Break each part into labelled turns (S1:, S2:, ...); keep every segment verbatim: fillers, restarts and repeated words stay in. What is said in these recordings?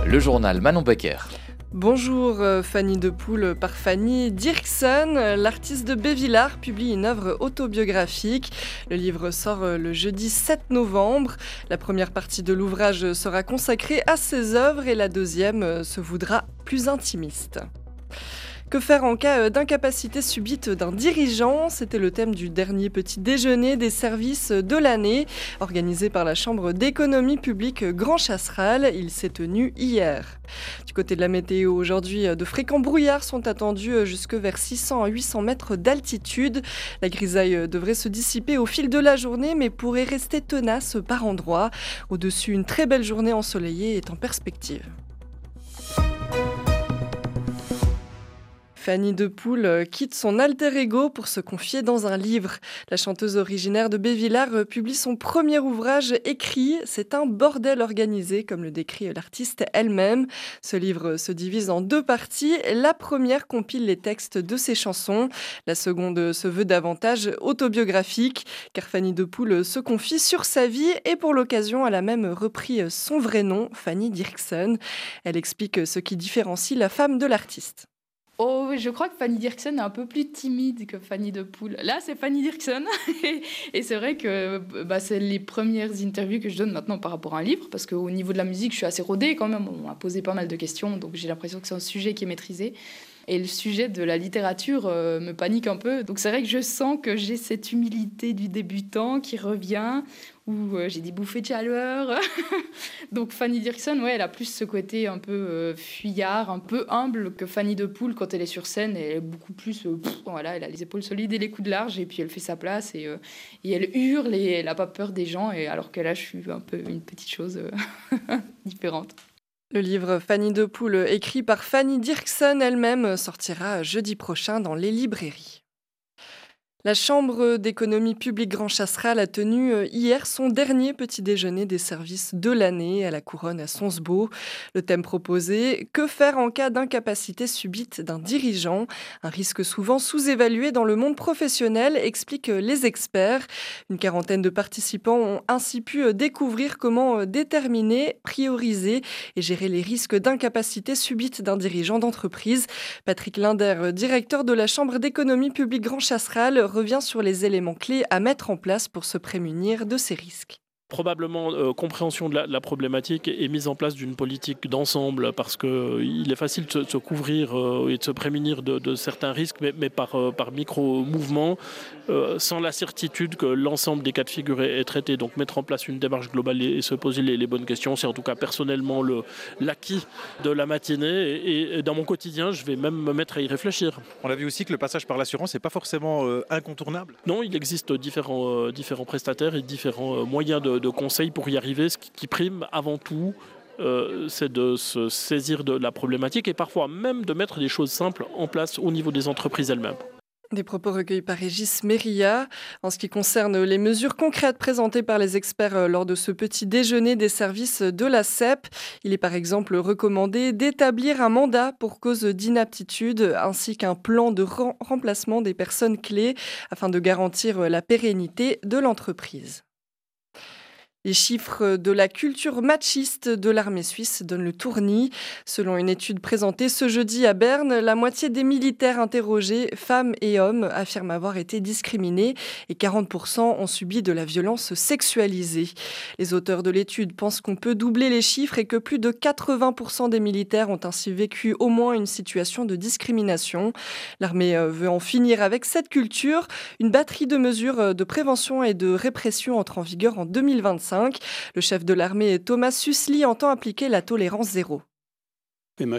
S1: Le journal Manon Becker.
S2: Bonjour, Fanny de Poel par Fanny Dirksen. L'artiste de Bévillard publie une œuvre autobiographique. Le livre sort le jeudi sept novembre. La première partie de l'ouvrage sera consacrée à ses œuvres et la deuxième se voudra plus intimiste. Que faire en cas d'incapacité subite d'un dirigeant ? C'était le thème du dernier petit déjeuner des services de l'année, organisé par la Chambre d'économie publique Grand Chasseral. Il s'est tenu hier. Du côté de la météo, aujourd'hui, de fréquents brouillards sont attendus jusque vers six cents à huit cents mètres d'altitude. La grisaille devrait se dissiper au fil de la journée, mais pourrait rester tenace par endroits. Au-dessus, une très belle journée ensoleillée est en perspective. Fanny de Poel quitte son alter ego pour se confier dans un livre. La chanteuse originaire de Bévillard publie son premier ouvrage écrit. C'est un bordel organisé, comme le décrit l'artiste elle-même. Ce livre se divise en deux parties. La première compile les textes de ses chansons. La seconde se veut davantage autobiographique, car Fanny de Poel se confie sur sa vie et pour l'occasion, elle a même repris son vrai nom, Fanny Dirksen. Elle explique ce qui différencie la femme de l'artiste.
S3: Oh, je crois que Fanny Dirksen est un peu plus timide que Fanny de Poel. Là, c'est Fanny Dirksen. Et c'est vrai que bah, c'est les premières interviews que je donne maintenant par rapport à un livre, parce qu'au niveau de la musique, je suis assez rodée quand même. On m'a posé pas mal de questions, donc j'ai l'impression que c'est un sujet qui est maîtrisé. Et le sujet de la littérature euh, me panique un peu. Donc c'est vrai que je sens que j'ai cette humilité du débutant qui revient, où euh, j'ai des bouffées de chaleur. Donc Fanny Dirksen, ouais, elle a plus ce côté un peu euh, fuyard, un peu humble que Fanny de Poel quand elle est sur scène. Elle est beaucoup plus, euh, pff, voilà, elle a les épaules solides et les coudes larges, et puis elle fait sa place, et, euh, et elle hurle, et elle n'a pas peur des gens, et alors que là, je suis un peu une petite chose euh, différente.
S2: Le livre Fanny de Poel, écrit par Fanny Dirksen elle-même, sortira jeudi prochain dans les librairies. La Chambre d'économie publique Grand Chasseral a tenu hier son dernier petit déjeuner des services de l'année à la Couronne à Sonsbeau. Le thème proposé, que faire en cas d'incapacité subite d'un dirigeant ? Un risque souvent sous-évalué dans le monde professionnel, expliquent les experts. Une quarantaine de participants ont ainsi pu découvrir comment déterminer, prioriser et gérer les risques d'incapacité subite d'un dirigeant d'entreprise. Patrick Linder, directeur de la Chambre d'économie publique Grand Chasseral, revient sur les éléments clés à mettre en place pour se prémunir de ces risques.
S4: Probablement euh, compréhension de la, de la problématique et mise en place d'une politique d'ensemble, parce qu'il euh, est facile de se, de se couvrir euh, et de se prémunir de, de certains risques, mais, mais par, euh, par micro-mouvements, euh, sans la certitude que l'ensemble des cas de figure est, est traité. Donc mettre en place une démarche globale et, et se poser les, les bonnes questions, c'est en tout cas personnellement le, l'acquis de la matinée. Et, et dans mon quotidien, je vais même me mettre à y réfléchir.
S5: On a vu aussi que le passage par l'assurance n'est pas forcément euh, incontournable.
S4: Non, il existe différents, euh, différents prestataires et différents euh, moyens de de conseils pour y arriver. Ce qui prime avant tout, euh, c'est de se saisir de la problématique et parfois même de mettre des choses simples en place au niveau des entreprises elles-mêmes.
S2: Des propos recueillis par Régis Méria. En ce qui concerne les mesures concrètes présentées par les experts lors de ce petit déjeuner des services de la C E P, il est par exemple recommandé d'établir un mandat pour cause d'inaptitude ainsi qu'un plan de rem- remplacement des personnes clés afin de garantir la pérennité de l'entreprise. Les chiffres de la culture machiste de l'armée suisse donnent le tournis. Selon une étude présentée ce jeudi à Berne, la moitié des militaires interrogés, femmes et hommes, affirment avoir été discriminés et quarante pour cent ont subi de la violence sexualisée. Les auteurs de l'étude pensent qu'on peut doubler les chiffres et que plus de quatre-vingts pour cent des militaires ont ainsi vécu au moins une situation de discrimination. L'armée veut en finir avec cette culture. Une batterie de mesures de prévention et de répression entre en vigueur en deux mille vingt-cinq. Le chef de l'armée, Thomas Süssli, entend appliquer la tolérance zéro.
S6: Nous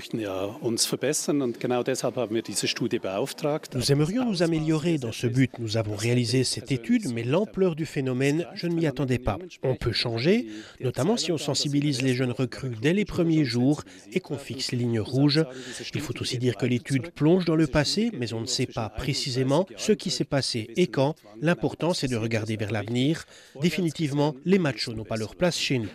S6: aimerions nous améliorer. Dans ce but, nous avons réalisé cette étude, mais l'ampleur du phénomène, je ne m'y attendais pas. On peut changer, notamment si on sensibilise les jeunes recrues dès les premiers jours et qu'on fixe les lignes rouges. Il faut aussi dire que l'étude plonge dans le passé, mais on ne sait pas précisément ce qui s'est passé et quand. L'important, c'est de regarder vers l'avenir. Définitivement, les machos n'ont pas leur place chez nous.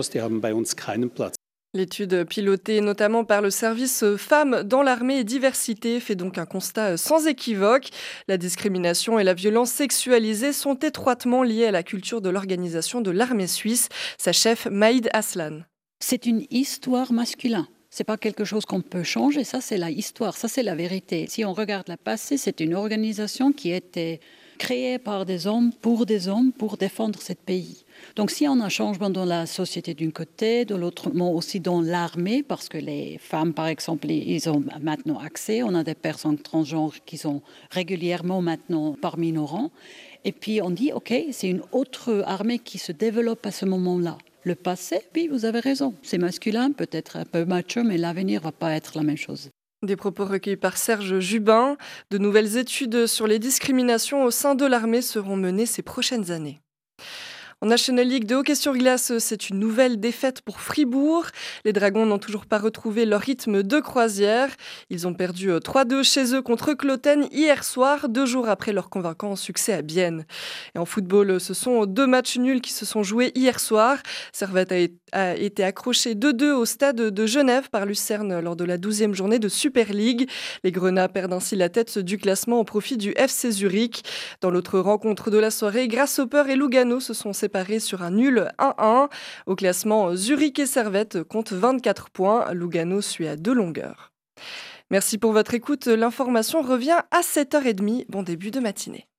S2: L'étude pilotée notamment par le service Femmes dans l'armée et diversité fait donc un constat sans équivoque. La discrimination et la violence sexualisée sont étroitement liées à la culture de l'organisation de l'armée suisse. Sa chef Maïd Aslan.
S1: C'est une histoire masculine. C'est pas quelque chose qu'on peut changer, ça c'est la histoire, ça c'est la vérité. Si on regarde le passé, c'est une organisation qui était créée par des hommes, pour des hommes, pour défendre ce pays. Donc si on a un changement dans la société d'un côté, de l'autre aussi dans l'armée, parce que les femmes par exemple, ils ont maintenant accès, on a des personnes transgenres qui sont régulièrement maintenant parmi nos rangs, et puis on dit ok, c'est une autre armée qui se développe à ce moment-là. Le passé, oui, vous avez raison. C'est masculin, peut-être un peu macho, mais l'avenir ne va pas être la même chose.
S2: Des propos recueillis par Serge Jubin. De nouvelles études sur les discriminations au sein de l'armée seront menées ces prochaines années. En National League de hockey sur glace, c'est une nouvelle défaite pour Fribourg. Les Dragons n'ont toujours pas retrouvé leur rythme de croisière. Ils ont perdu trois deux chez eux contre Cloten hier soir, deux jours après leur convaincant succès à Bienne. Et en football, ce sont deux matchs nuls qui se sont joués hier soir. Servette a été accroché deux deux au stade de Genève par Lucerne lors de la douzième journée de Super League. Les Grenats perdent ainsi la tête du classement au profit du F C Zurich. Dans l'autre rencontre de la soirée, Grasshopper et Lugano se sont séparés sur un nul un un. Au classement, Zurich et Servette comptent vingt-quatre points. Lugano suit à deux longueurs. Merci pour votre écoute. L'information revient à sept heures trente. Bon début de matinée.